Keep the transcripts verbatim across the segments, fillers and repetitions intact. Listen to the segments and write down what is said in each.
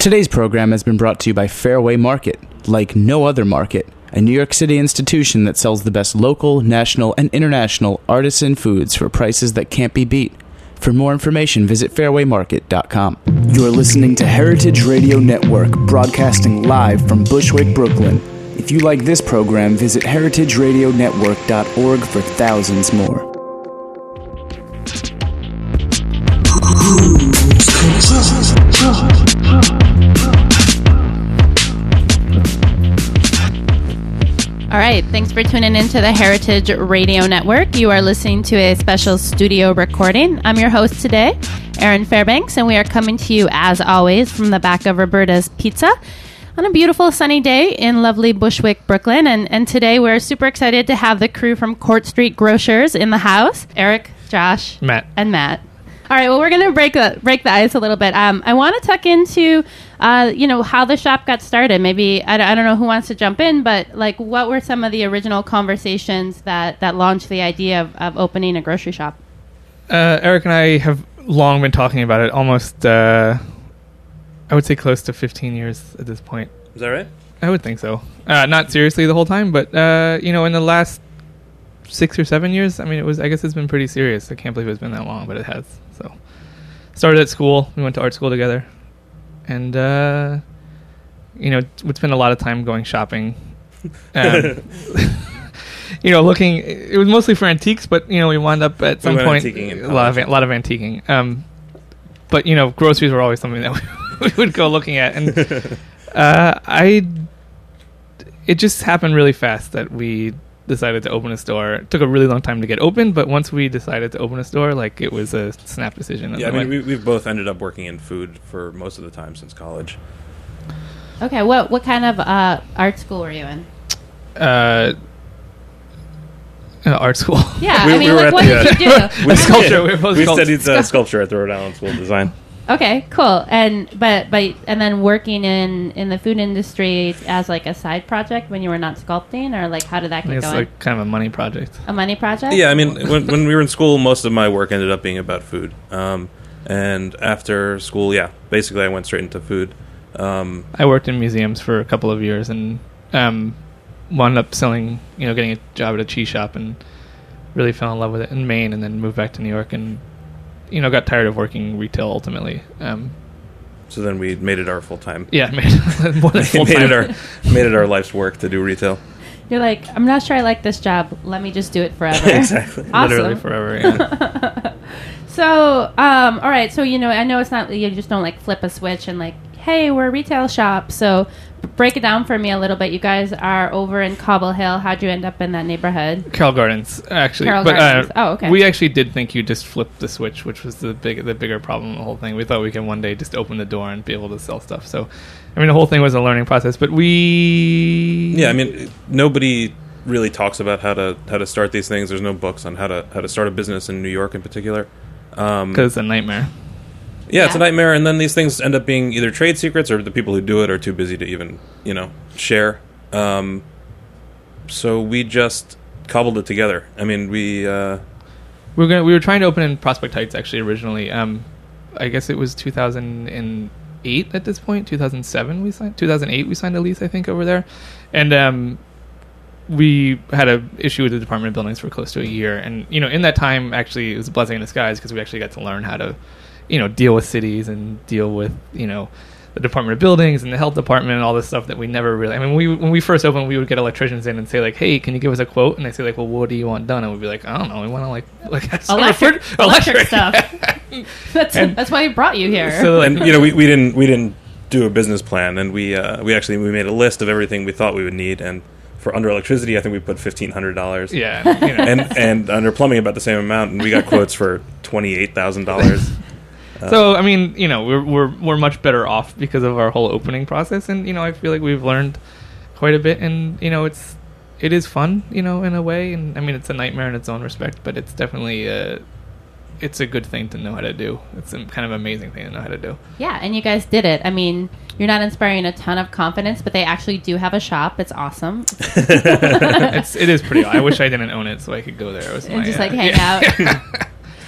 Today's program has been brought to you by Fairway Market, like no other market, a New York City institution that sells the best local, national, and international artisan foods for prices that can't be beat. For more information, visit fairway market dot com. You're listening to Heritage Radio Network, broadcasting live from Bushwick, Brooklyn. If you like this program, visit heritage radio network dot org for thousands more. All right, thanks for tuning in to the Heritage Radio Network. You are listening to a special studio recording. I'm your host today, Erin Fairbanks, and we are coming to you, as always, from the back of Roberta's Pizza on a beautiful sunny day in lovely Bushwick, Brooklyn. And, and today we're super excited to have the crew from Court Street Grocers in the house, Eric, Josh, Matt, and Matt. All right, well, we're going to break the break the ice a little bit. Um, I want to tuck into, uh, you know, how the shop got started. Maybe, I, I don't know who wants to jump in, but, like, what were some of the original conversations that, that launched the idea of, of opening a grocery shop? Uh, Eric and I have long been talking about it, almost, uh, I would say close to fifteen years at this point. Is that right? I would think so. Uh, not seriously the whole time, but, uh, you know, in the last six or seven years, I mean, it was, I guess it's been pretty serious. I can't believe it's been that long, but it has. So, started at school. We went to art school together. And, uh, you know, we'd spend a lot of time going shopping. Um, you know, looking, it was mostly for antiques, but, you know, we wound up at some we point, a lot of, a lot of antiquing. Um, but, you know, groceries were always something that we, we would go looking at. And uh, I, it just happened really fast that we decided to open a store. It took a really long time to get open, but once we decided to open a store, like, it was a snap decision. Yeah, I mean, we, we've both ended up working in food for most of the time since college. Okay, what what kind of uh, art school were you in? Uh, uh art school. Yeah, we, I mean, we like, what the, did you do? With sculpture. We, we studied uh, sculpture at the Rhode Island School of Design. Okay, cool. And but but and then working in, in the food industry as like a side project when you were not sculpting, or like how did that get It's going? like kind of a money project. A money project? Yeah, I mean, when, when we were in school, most of my work ended up being about food. Um, and after school, yeah, basically I went straight into food. Um, I worked in museums for a couple of years and um, wound up selling, you know, getting a job at a cheese shop and really fell in love with it in Maine, and then moved back to New York and, you know, got tired of working retail ultimately. Um, so then we made it our full time. Yeah, made, more than full made time. it our made it our life's work to do retail. You're like, I'm not sure I like this job. Let me just do it forever. Exactly. Awesome. Literally forever, yeah. So, um, all right. So, you know, I know it's not, you just don't like flip a switch and like, hey, we're a retail shop. So break it down for me a little bit. You guys are over in Cobble Hill. How'd you end up in that neighborhood? Carroll Gardens, actually. Carroll but, Gardens. Uh, oh, okay. We actually did think you just flipped the switch, which was the big, the bigger problem of the whole thing. We thought we could one day just open the door and be able to sell stuff. So, I mean, the whole thing was a learning process. But we... Yeah, I mean, nobody really talks about how to how to start these things. There's no books on how to how to start a business in New York in particular. Because um, it's a nightmare. Yeah, Yeah, it's a nightmare, and then these things end up being either trade secrets or the people who do it are too busy to even, you know, share. Um, so we just cobbled it together. I mean, we... Uh, we were gonna, we were trying to open in Prospect Heights, actually, originally. Um, I guess it was two thousand eight at this point. two thousand seven we signed... two thousand eight we signed a lease, I think, over there. And um, we had an issue with the Department of Buildings for close to a year. And, you know, in that time, actually, it was a blessing in disguise because we actually got to learn how to, you know, deal with cities and deal with, you know, the Department of Buildings and the Health Department and all this stuff that we never really... I mean, we when we first opened, we would get electricians in and say, like, hey, can you give us a quote? And they say, like, well, what do you want done? And we'd be like, I don't know. We want to, like... like electric, refri- electric stuff. that's, And- that's why we brought you here. So, like, and, you know, we, we didn't we didn't do a business plan, and we uh, we actually we made a list of everything we thought we would need, and for under electricity, I think we put fifteen hundred dollars. yeah. You know. And and under plumbing, about the same amount, and we got quotes for twenty-eight thousand dollars. Uh, So, I mean, you know, we're we're we're much better off because of our whole opening process, and you know, I feel like we've learned quite a bit, and you know, it's it is fun, you know, in a way, and I mean, it's a nightmare in its own respect, but it's definitely uh, it's a good thing to know how to do. It's a kind of amazing thing to know how to do. Yeah, and you guys did it. I mean, you're not inspiring a ton of confidence, but they actually do have a shop. It's awesome. it's it is pretty. I wish I didn't own it so I could go there. It was And my, just uh, like hang yeah. out.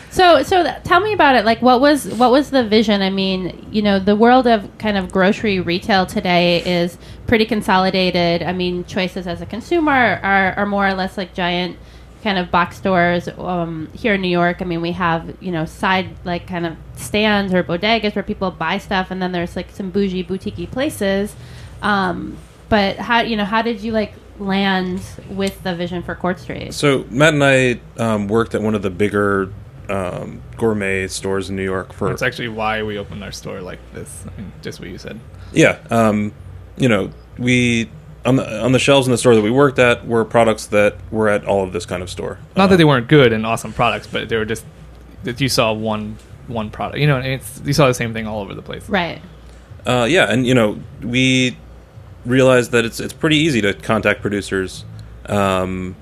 So, so th- tell me about it. Like, what was what was the vision? I mean, you know, the world of kind of grocery retail today is pretty consolidated. I mean, choices as a consumer are, are more or less like giant kind of box stores. Um, here in New York, I mean, we have, you know, side like kind of stands or bodegas where people buy stuff, and then there's like some bougie boutique-y places. Um, but how, you know, how did you like land with the vision for Court Street? So Matt and I um, worked at one of the bigger um, gourmet stores in New York for. That's actually why we opened our store like this. I mean, just what you said. Yeah, um, you know, we on the on the shelves in the store that we worked at were products that were at all of this kind of store. Not um, that they weren't good and awesome products, but they were just that you saw one one product. You know, and it's you saw the same thing all over the place. Right. Uh, yeah, and you know, we realized that it's it's pretty easy to contact producers, um,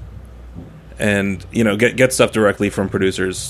and you know, get get stuff directly from producers.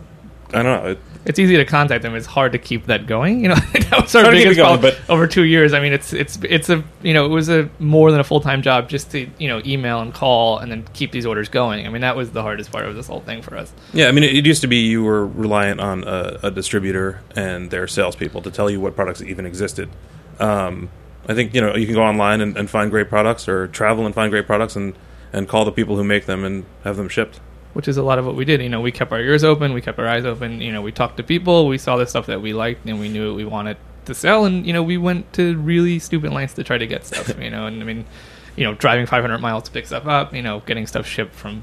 I don't know. It, It's easy to contact them. It's hard to keep that going. You know, that was our Hard to keep biggest it going, problem but- over two years. I mean, it's it's it's a you know it was a more than a full time job just to you know email and call and then keep these orders going. I mean, that was the hardest part of this whole thing for us. Yeah, I mean, it, it used to be you were reliant on a, a distributor and their salespeople to tell you what products even existed. Um, I think, you know, you can go online and, and find great products, or travel and find great products, and, and call the people who make them and have them shipped. Which is a lot of what we did. You know, we kept our ears open, we kept our eyes open. You know, we talked to people, we saw the stuff that we liked, and we knew what we wanted to sell. And you know, we went to really stupid lengths to try to get stuff. You know, and I mean, you know, driving five hundred miles to pick stuff up. You know, getting stuff shipped from,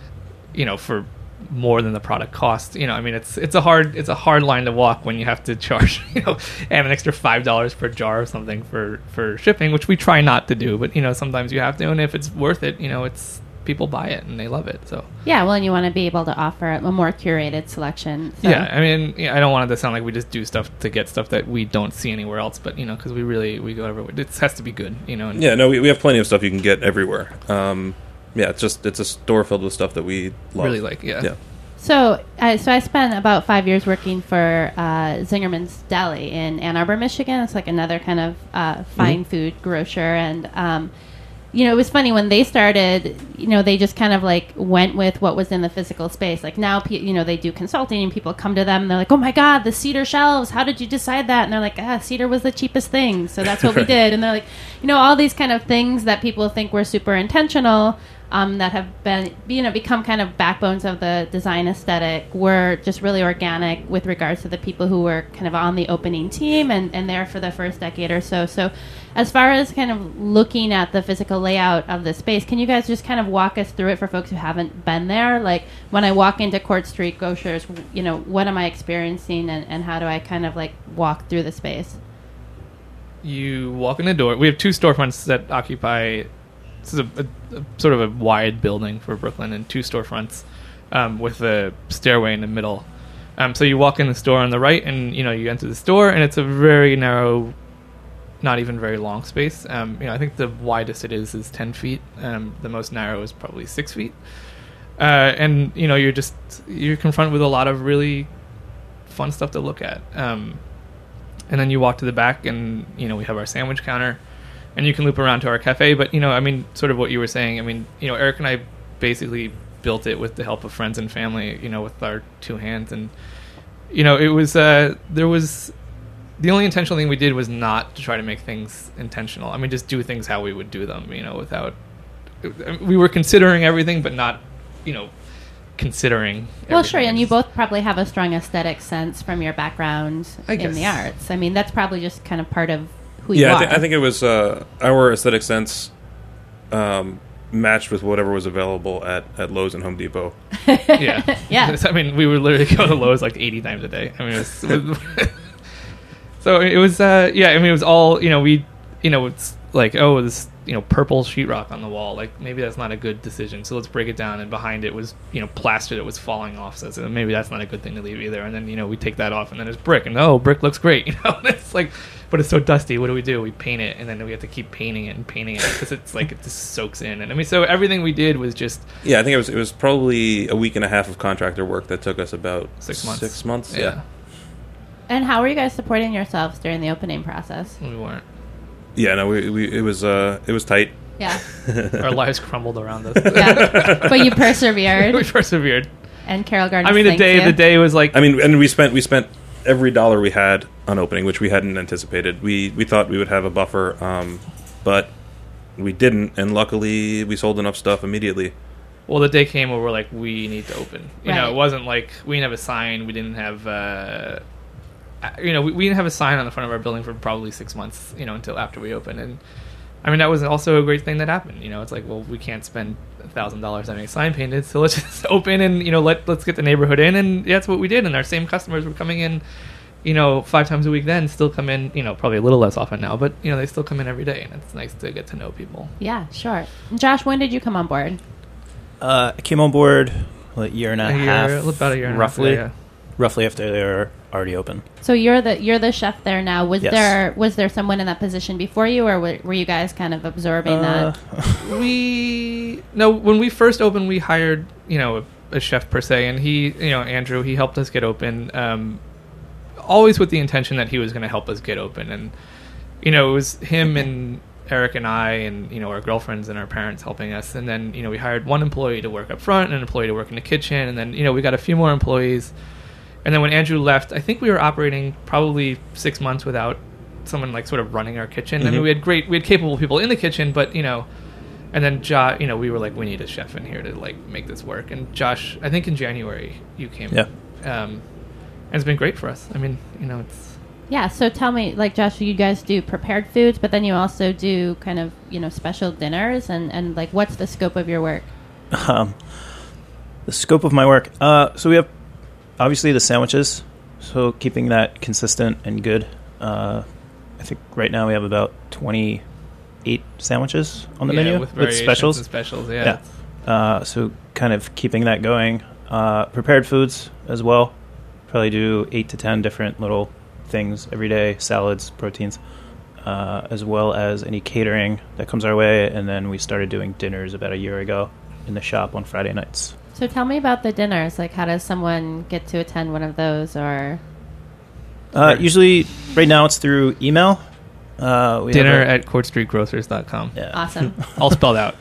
you know, for more than the product costs. You know, I mean, it's it's a hard it's a hard line to walk when you have to charge you know add an extra five dollars per jar or something for for shipping, which we try not to do. But you know, sometimes you have to, and if it's worth it, you know, it's. People buy it and they love it. So Yeah, well, and you want to be able to offer a more curated selection. So. yeah, I mean, yeah, I don't want it to sound like we just do stuff to get stuff that we don't see anywhere else, but you know, because we really we go everywhere. It has to be good, you know. And Yeah, no, we, we have plenty of stuff you can get everywhere. Um, yeah, it's just it's a store filled with stuff that we love. really like, yeah. Yeah. So, uh, so I spent about five years working for uh, Zingerman's Deli in Ann Arbor, Michigan. It's like another kind of uh, fine Mm-hmm. food grocer, and um, you know, it was funny when they started. You know, they just kind of like went with what was in the physical space. Like now, pe- you know, they do consulting, and people come to them, and they're like, "Oh my God, the cedar shelves! How did you decide that?" And they're like, "Ah, cedar was the cheapest thing, so that's what we did." And they're like, you know, all these kind of things that people think were super intentional. Um, that have been, you know, become kind of backbones of the design aesthetic were just really organic with regards to the people who were kind of on the opening team and, and there for the first decade or so. So as far as kind of looking at the physical layout of the space, can you guys just kind of walk us through it for folks who haven't been there? Like when I walk into Court Street Grocers, you know, what am I experiencing and, and how do I kind of like walk through the space? You walk in the door. We have two storefronts that occupy. This is a, a, a sort of a wide building for Brooklyn, and two storefronts um, with a stairway in the middle. Um, so you walk in the store on the right, and you know you enter the store, and it's a very narrow, not even very long space. Um, you know, I think the widest it is is ten feet. Um, the most narrow is probably six feet. Uh, and you know, you're just you're confronted with a lot of really fun stuff to look at. Um, and then you walk to the back, and you know we have our sandwich counter. And you can loop around to our cafe, but, you know, I mean, sort of what you were saying. I mean, you know, Eric and I basically built it with the help of friends and family, you know, with our two hands. And, you know, it was, uh, there was, the only intentional thing we did was not to try to make things intentional. I mean, just do things how we would do them, you know, without, we were considering everything, but not, you know, considering Well, sure, everything. and you both probably have a strong aesthetic sense from your background I in the guess. arts. I mean, that's probably just kind of part of who you Yeah, are. I, th- I think it was uh, our aesthetic sense um, matched with whatever was available at, at Lowe's and Home Depot. Yeah. Yeah. I mean, we would literally go to Lowe's like eighty times a day. I mean, it was, it was so it was, uh, yeah, I mean, it was all, you know, we, you know, it's like, oh, this, you know, purple sheetrock on the wall. Like, maybe that's not a good decision. So let's break it down. And behind it was, you know, plaster that was falling off. So so maybe that's not a good thing to leave either. And then, you know, we take that off, and then there's brick. And, oh, brick looks great. You know, and it's like, but it's so dusty. What do we do? We paint it, and then we have to keep painting it and painting it because it's like it just soaks in. And I mean, so everything we did was just Yeah, I think it was it was probably a week and a half of contractor work that took us about Six months. Six months, yeah. yeah. And how were you guys supporting yourselves during the opening process? We weren't. Yeah, no, we, we it was uh it was tight. Yeah. Our lives crumbled around us. Yeah. But you persevered. We persevered. And Carroll Gardens. I mean, the thanks day you. the day was like. I mean, and we spent we spent every dollar we had on opening, which we hadn't anticipated. We we thought we would have a buffer, um, but we didn't. And luckily, we sold enough stuff immediately. Well, the day came where we're like, we need to open. You Right. know, it wasn't like we didn't have a sign. We didn't have, uh, you know, we, we didn't have a sign on the front of our building for probably six months. You know, until after we opened. And I mean, that was also a great thing that happened. You know, it's like, well, we can't spend a thousand dollars having a sign painted, so let's just open and you know let let's get the neighborhood in, and that's what we did. And our same customers were coming in, you know, five times a week. Then still come in, you know, probably a little less often now, but you know, they still come in every day, and it's nice to get to know people. Yeah, sure. Josh, when did you come on board? Uh, I came on board a year and a, A year, half, about a year and roughly, a half. roughly after they were already open. So you're the you're the chef there now. Was Yes. there was there someone in that position before you, or were, were you guys kind of absorbing that? Uh, We no, when we first opened, we hired you know a, a chef per se, and he you know Andrew he helped us get open, um, always with the intention that he was going to help us get open, and you know it was him and Eric and I and you know our girlfriends and our parents helping us, and then you know we hired one employee to work up front and an employee to work in the kitchen, and then you know we got a few more employees, and then when Andrew left, I think we were operating probably six months without someone like sort of running our kitchen. I mean, Mhm. we had great, we had capable people in the kitchen, but you know. And then Josh, you know, we were like, we need a chef in here to like make this work. And Josh, I think in January you came. Yeah. Um, and it's been great for us. I mean, you know, it's Yeah, so tell me, like Josh, you guys do prepared foods, but then you also do kind of, you know, special dinners, and, and like what's the scope of your work? um, the scope of my work. Uh, so we have obviously the sandwiches. So keeping that consistent and good. Uh, I think right now we have about twenty-eight sandwiches on the yeah, menu with, with variations specials. and specials. Yeah. Yeah. Uh, so kind of keeping that going. Uh, prepared foods as well. Probably do eight to ten different little things every day, salads, proteins, uh, as well as any catering that comes our way. And then we started doing dinners about a year ago in the shop on Friday nights. So tell me about the dinners. Like, how does someone get to attend one of those, or? Uh, usually, right now it's through email. Uh, we Dinner have a- at court street grocers dot com. yeah. Awesome. All spelled out.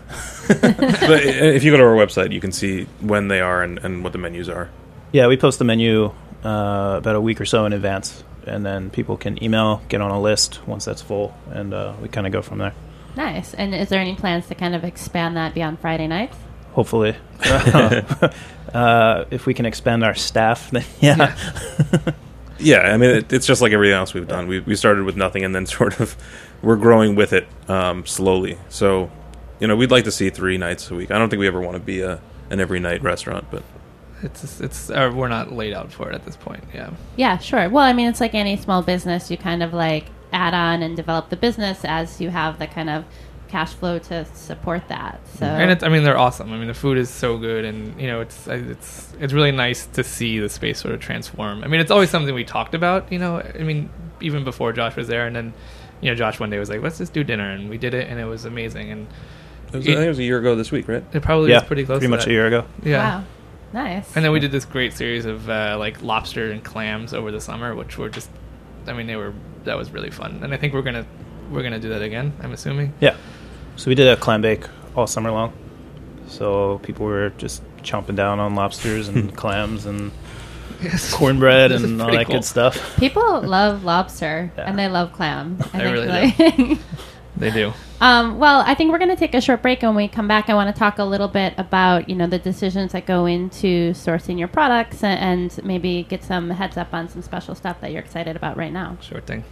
But if you go to our website, you can see when they are and, and what the menus are. Yeah, we post the menu uh, about a week or so in advance, and then people can email, get on a list once that's full, and uh, we kind of go from there. Nice. And is there any plans to kind of expand that beyond Friday nights? Hopefully. uh, if we can expand our staff, then yeah. Yeah, I mean, it, it's just like everything else we've done. We we started with nothing, and then sort of we're growing with it um, slowly. So, you know, we'd like to see three nights a week. I don't think we ever want to be a an every night restaurant, but It's it's uh, we're not laid out for it at this point. Yeah. Yeah, sure. Well, I mean, it's like any small business. You kind of like add on and develop the business as you have the kind of cash flow to support that. So, And it's, I mean, they're awesome. I mean, the food is so good, and you know, it's it's it's really nice to see the space sort of transform. I mean, it's always something we talked about. You know, I mean, even before Josh was there, and then, you know, Josh one day was like, "Let's just do dinner," and we did it, and it was amazing. And it was, I think it was a year ago this week, right? it probably yeah, was pretty close. pretty to much that. a year ago. Yeah. wow, nice. And then we did this great series of uh, like lobster and clams over the summer, which were just, I mean, they were that was really fun. And I think we're gonna we're gonna do that again. I'm assuming. Yeah. So we did a clam bake all summer long. So people were just chomping down on lobsters and clams and cornbread This is and all pretty that cool. good stuff. People love lobster Yeah. and they love clam. I They really like- They do. Um, well, I think we're going to take a short break, and when we come back, I want to talk a little bit about, you know, the decisions that go into sourcing your products, and, and maybe get some heads up on some special stuff that you're excited about right now. Sure thing.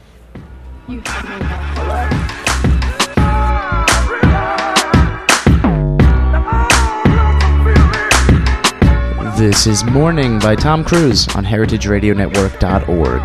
This is Morning by Tom Cruise on heritage radio network dot org.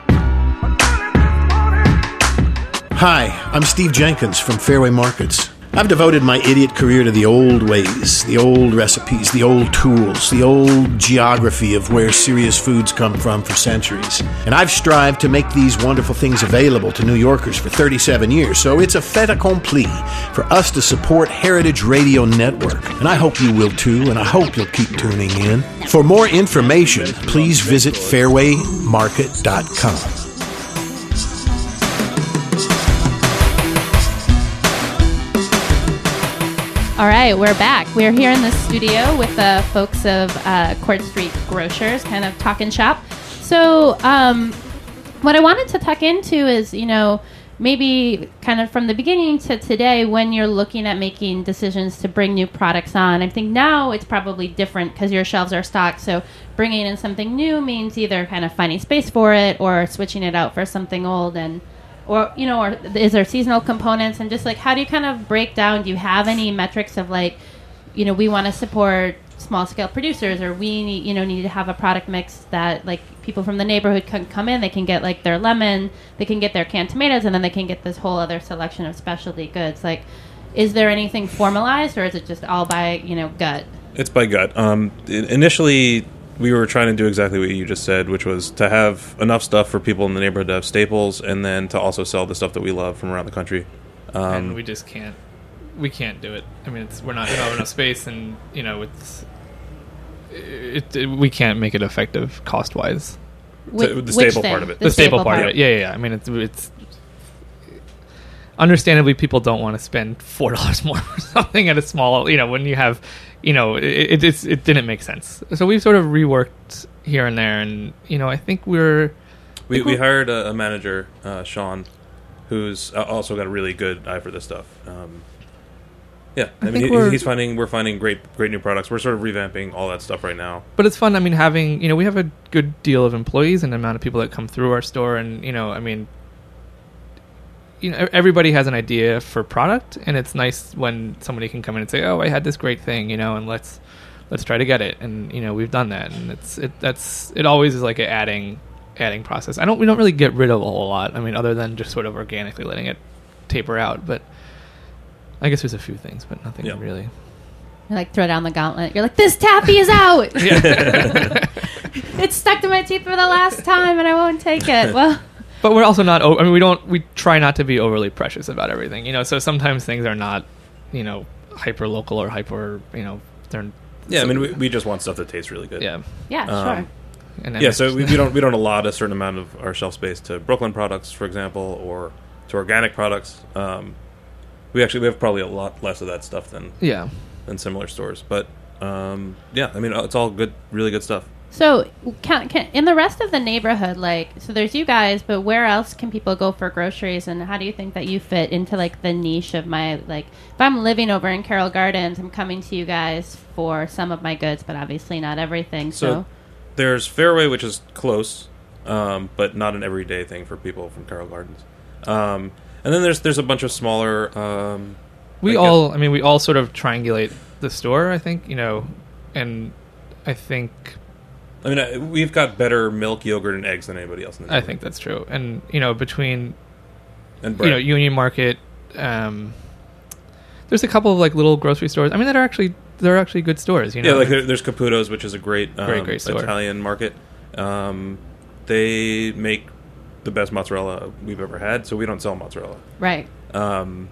Hi, I'm Steve Jenkins from Fairway Markets. I've devoted my idiot career to the old ways, the old recipes, the old tools, the old geography of where serious foods come from for centuries. And I've strived to make these wonderful things available to New Yorkers for thirty-seven years. So it's a fait accompli for us to support Heritage Radio Network. And I hope you will too, and I hope you'll keep tuning in. For more information, please visit fairway market dot com. All right, we're back. We're here in the studio with the folks of uh, Court Street Grocers, kind of talking shop. So um, what I wanted to tuck into is, you know, maybe kind of from the beginning to today when you're looking at making decisions to bring new products on. I think now it's probably different because your shelves are stocked. So bringing in something new means either kind of finding space for it or switching it out for something old. And Or, you know, or is there seasonal components? And just, like, how do you kind of break down? Do you have any metrics of, like, you know, we want to support small-scale producers, or we, need, you know, need to have a product mix that, like, people from the neighborhood can come in, they can get, like, their lemon, they can get their canned tomatoes, and then they can get this whole other selection of specialty goods. Like, is there anything formalized, or is it just all by, you know, gut? It's by gut. Um, initially... We were trying to do exactly what you just said, which was to have enough stuff for people in the neighborhood to have staples, and then to also sell the stuff that we love from around the country. Um, and we just can't. We can't do it. I mean, it's, we're not. We don't have enough space, and you know, it's. It, it, we can't make it effective cost wise. The, the staple part of it. The, the staple, staple part, part of it. Yeah, yeah, yeah. I mean, it's. it's understandably, people don't want to spend four dollars more for something at a small. You know, when you have. You know, it, it it's, it didn't make sense. So we've sort of reworked here and there, and you know, I think we're we we hired a, a manager, uh, Sean, who's also got a really good eye for this stuff. Um, yeah, I, I mean, he, he's finding we're finding great great new products. We're sort of revamping all that stuff right now. But it's fun. I mean, having you know, we have a good deal of employees and the amount of people that come through our store, and you know, I mean. You know, everybody has an idea for product, and it's nice when somebody can come in and say, "Oh, I had this great thing," you know, and let's let's try to get it. And you know, we've done that, and it's it that's it always is like an adding adding process. I don't we don't really get rid of a whole lot. I mean, other than just sort of organically letting it taper out. But I guess there's a few things, but nothing yeah. really. You like throw down the gauntlet. You're like, this taffy is out. It's stuck to my teeth for the last time, and I won't take it. Well. But we're also not. I mean, we don't. We try not to be overly precious about everything, you know. So sometimes things are not, you know, hyper local or hyper, you know. They're yeah. So, I mean, we, we just want stuff that tastes really good. Yeah. Yeah. Um, sure. And then yeah. So we, we don't we don't allot a certain amount of our shelf space to Brooklyn products, for example, or to organic products. Um, we actually we have probably a lot less of that stuff than yeah than similar stores. But um, yeah, I mean, it's all good, really good stuff. So, can, can, in the rest of the neighborhood, like, so there's you guys, but where else can people go for groceries, and how do you think that you fit into, like, the niche of my, like, if I'm living over in Carroll Gardens, I'm coming to you guys for some of my goods, but obviously not everything, so. So, there's Fairway, which is close, um, but not an everyday thing for people from Carroll Gardens. Um, and then there's there's a bunch of smaller... Um, we I all, guess, I mean, we all sort of triangulate the store, I think, you know, and I think... I mean, we've got better milk, yogurt, and eggs than anybody else in the I think that's true. And, you know, between, and you know, Union Market, um, there's a couple of, like, little grocery stores. I mean, that are actually, they're actually good stores, you know? Yeah, like, there, there's Caputo's, which is a great, um, great, great store. Italian market. Um, they make the best mozzarella we've ever had, so we don't sell mozzarella. Right. Um,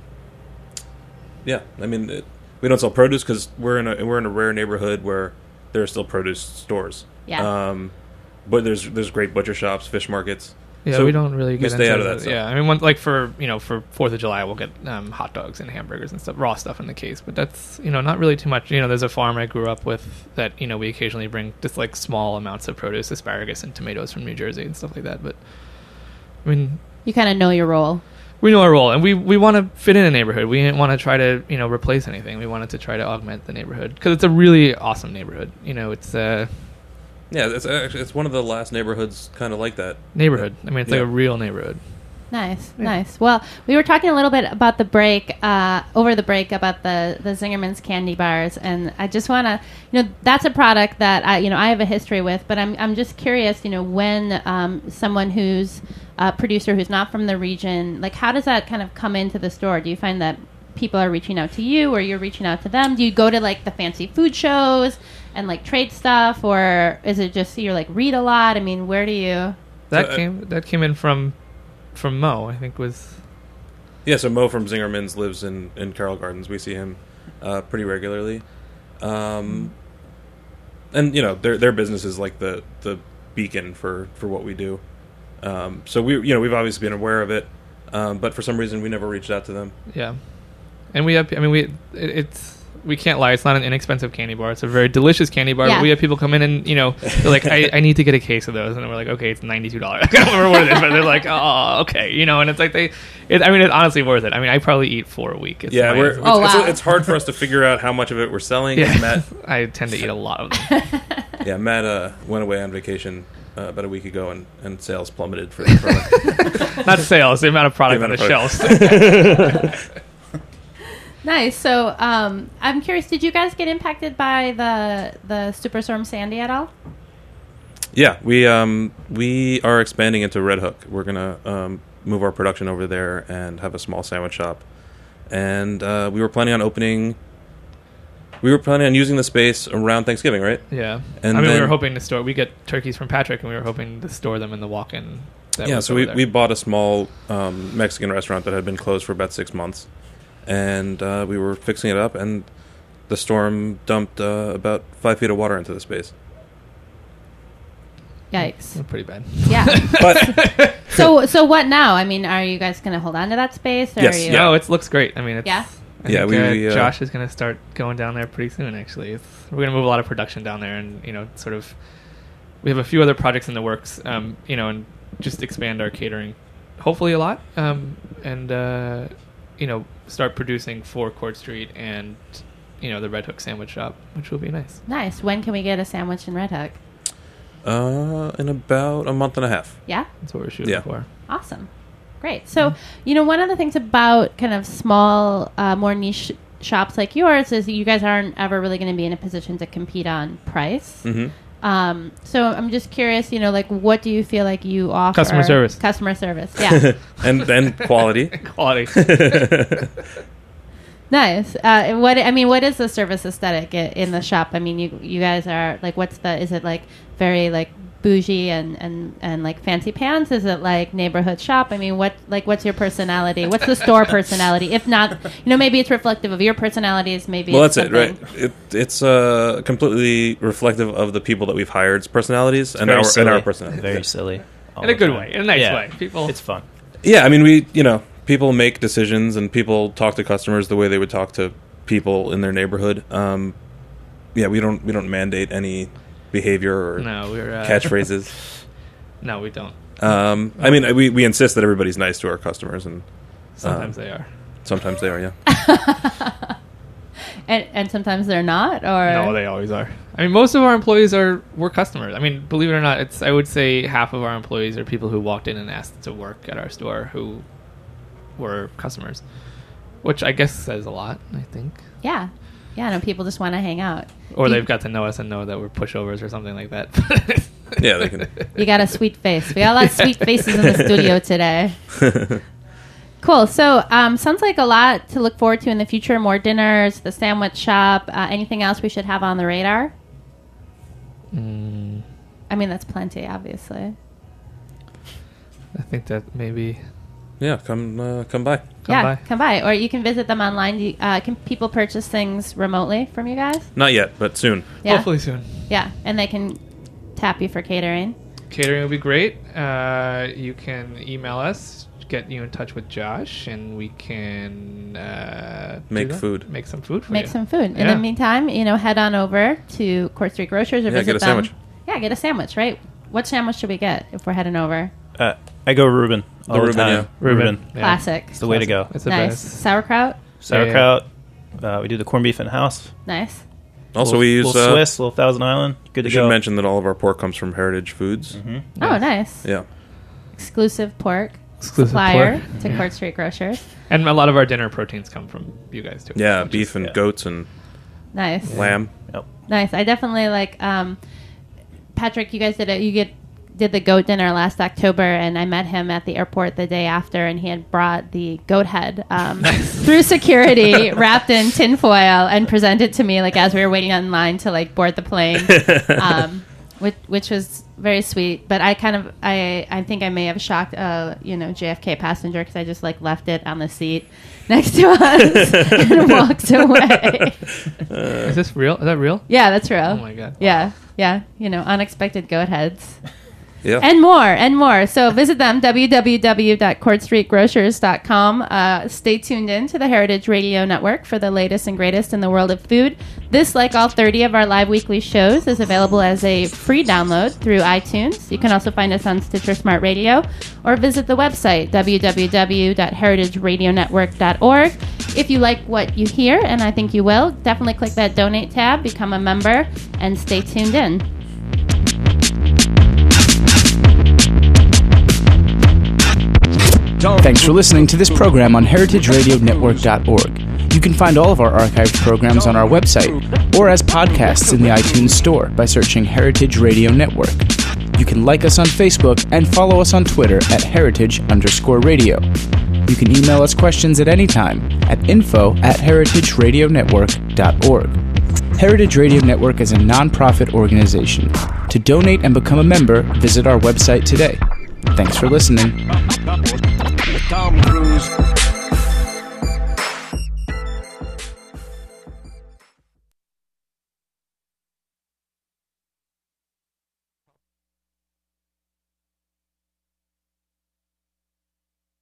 yeah, I mean, it, we don't sell produce because we're in a we're in a rare neighborhood where there are still produce stores. Yeah. Um, but there's there's great butcher shops, fish markets. Yeah, so we don't really get stay into out of that the, stuff. Yeah, I mean, one, like for you know for Fourth of July, we'll get um, hot dogs and hamburgers and stuff, raw stuff in the case. But that's you know not really too much. You know, there's a farm I grew up with that you know we occasionally bring just like small amounts of produce, asparagus and tomatoes from New Jersey and stuff like that. But I mean, you kind of know your role. We know our role, and we we want to fit in a neighborhood. We didn't want to try to you know replace anything. We wanted to try to augment the neighborhood because it's a really awesome neighborhood. You know, it's uh yeah, it's actually it's one of the last neighborhoods kind of like that neighborhood. I mean, it's yeah. like a real neighborhood. Nice, yeah. nice. Well, we were talking a little bit about the break, uh, over the break about the, the Zingerman's candy bars, and I just want to, you know, that's a product that I, you know, I have a history with, but I'm I'm just curious, you know, when um, someone who's a producer who's not from the region, like, how does that kind of come into the store? Do you find that people are reaching out to you or you're reaching out to them? Do you go to like the fancy food shows and like trade stuff, or is it just you're like read a lot? I mean, where do you? That So, uh, came that came in from from Mo, I think was. Yeah, so Mo from Zingerman's lives in, in Carroll Gardens. We see him uh, pretty regularly. Um, and, you know, their their business is like the, the beacon for, for what we do. Um, so, we you know, we've obviously been aware of it, um, but for some reason we never reached out to them. Yeah, and we have. I mean, we it, it's we can't lie. It's not an inexpensive candy bar. It's a very delicious candy bar. Yeah. But we have people come in and you know they're like, I, I need to get a case of those, and we're like, okay, it's ninety two dollars. I don't remember what it is, but they're like, oh, okay, you know, and it's like they. It, I mean, it's honestly worth it. I mean, I probably eat four a week. It's Yeah, my- we're, it's, Oh, it's, wow. it's hard for us to figure out how much of it we're selling. yeah. Matt, I tend to eat a lot of them. yeah, Matt uh, went away on vacation uh, about a week ago, and, and sales plummeted for the product. Not sales, the amount of product The on amount the of shelves. Nice. So, um, I'm curious. Did you guys get impacted by the the Superstorm Sandy at all? Yeah, we um, we are expanding into Red Hook. We're gonna um, move our production over there and have a small sandwich shop. And uh, we were planning on opening. We were planning on using the space around Thanksgiving, right? Yeah, And I mean, we then- were hoping to store. We get turkeys from Patrick, and we were hoping to store them in the walk-in. that Yeah, was so over we, there. we bought a small um, Mexican restaurant that had been closed for about six months, and uh, we were fixing it up, and the storm dumped uh, about five feet of water into the space. Yikes. We're pretty bad. Yeah. But so, so what now? I mean, are you guys going to hold on to that space? Or Yes, Are you, yeah. No, it looks great. I mean, it's, Yeah? I Yeah, think, we- uh, we, uh, Josh is going to start going down there pretty soon. Actually, it's, we're going to move a lot of production down there, and you know, sort of, we have a few other projects in the works. Um, you know, and just expand our catering, hopefully a lot, um, and uh, you know, start producing for Court Street and you know the Red Hook Sandwich Shop, which will be nice. Nice. When can we get a sandwich in Red Hook? uh, in about a month and a half. Yeah? That's what we're shooting Yeah. for. Awesome. Great. So, you know, one of the things about kind of small, uh, more niche shops like yours is you guys aren't ever really going to be in a position to compete on price. hmm Um, so I'm just curious, you know, like what do you feel like you offer? Customer service. Customer service. Yeah. and and quality. Quality. Nice. Uh, what I mean, what is the service aesthetic i- in the shop? I mean, you you guys are like, what's the? Is it like very like bougie and, and, and like fancy pants? Is it like neighborhood shop? I mean, what like what's your personality? What's the store personality? If not, you know, maybe it's reflective of your personalities. Maybe Well, it's that's it, right? something- It, it's uh, completely reflective of the people that we've hired's personalities and Very our silly. and our personalities. Very Yeah. silly. all In a the good time. way, in a nice Yeah. way. People, It's fun. Yeah, I mean, we, you know, people make decisions and people talk to customers the way they would talk to people in their neighborhood. Um, yeah, we don't we don't mandate any behavior or no, we're uh, catchphrases. No, we don't. Um, I mean, we we insist that everybody's nice to our customers, and Sometimes Um, they are. sometimes they are. Yeah, and and sometimes they're not. Or No, they always are. I mean, most of our employees are were customers. I mean, believe it or not, it's I would say half of our employees are people who walked in and asked to work at our store who were customers, which I guess says a lot. I think, yeah, yeah. No, people just want to hang out. or You- they've got to know us and know that we're pushovers or something like that. yeah, they can. You got a sweet face. We got a lot of sweet faces in the studio today. Cool. So, um, sounds like a lot to look forward to in the future. More dinners, the sandwich shop. Uh, anything else we should have on the radar? Mm, I mean, that's plenty, obviously. I think that maybe Yeah, come uh, come by. Come yeah, by. come by, or you can visit them online. You, uh, can people purchase things remotely from you guys? Not yet, but soon. Yeah, hopefully soon. yeah, and they can tap you for catering. Catering would be great. Uh, you can email us, get you in touch with Josh, and we can uh, do Make that. food. Make some food for Make you. some food. In Yeah. the meantime, you know, head on over to Court Street Grocers or Yeah, visit get a them. sandwich. Yeah, get a sandwich. Right? What sandwich should we get if we're heading over? Uh, I go Reuben all The the, Reuben, time. yeah. Reuben. Yeah. Classic. It's the way to go. It's the Nice. best. Sauerkraut. Sauerkraut. Uh, we do the corned beef in house. Nice. Also, little, we use. little Uh, Swiss, little Thousand Island. Good we to should go. mention that all of our pork comes from Heritage Foods. hmm Oh, nice. Yeah. Exclusive pork Exclusive supplier pork. to Court Street Grocers. And a lot of our dinner proteins come from you guys too. Yeah, Which beef is- and yeah. goats and Nice. lamb. Yep. Nice. I definitely like. Um, Patrick, you guys did it. You get did the goat dinner last October, and I met him at the airport the day after, and he had brought the goat head um, through security, wrapped in tinfoil, and presented to me like as we were waiting on line to like board the plane, um, which which was very sweet. But I kind of I I think I may have shocked a you know J F K passenger because I just like left it on the seat next to us and walked away. Uh, Is this real? Is that real? Yeah, that's real. Oh my god. Yeah, yeah. You know, unexpected goat heads. Yeah. And more, and more. So visit them, w w w dot court street grocers dot com. Uh, stay tuned in to the Heritage Radio Network for the latest and greatest in the world of food. This, like all thirty of our live weekly shows, is available as a free download through iTunes. You can also find us on Stitcher Smart Radio or visit the website, w w w dot heritage radio network dot org. If you like what you hear, and I think you will, definitely click that donate tab, become a member, and stay tuned in. Thanks for listening to this program on heritage radio network dot org. You can find all of our archived programs on our website or as podcasts in the iTunes Store by searching Heritage Radio Network. You can like us on Facebook and follow us on Twitter at heritage underscore radio. You can email us questions at any time at info at heritage radio network dot org. Heritage Radio Network is a non-profit organization. To donate and become a member, visit our website today. Thanks for listening. Tom Cruise.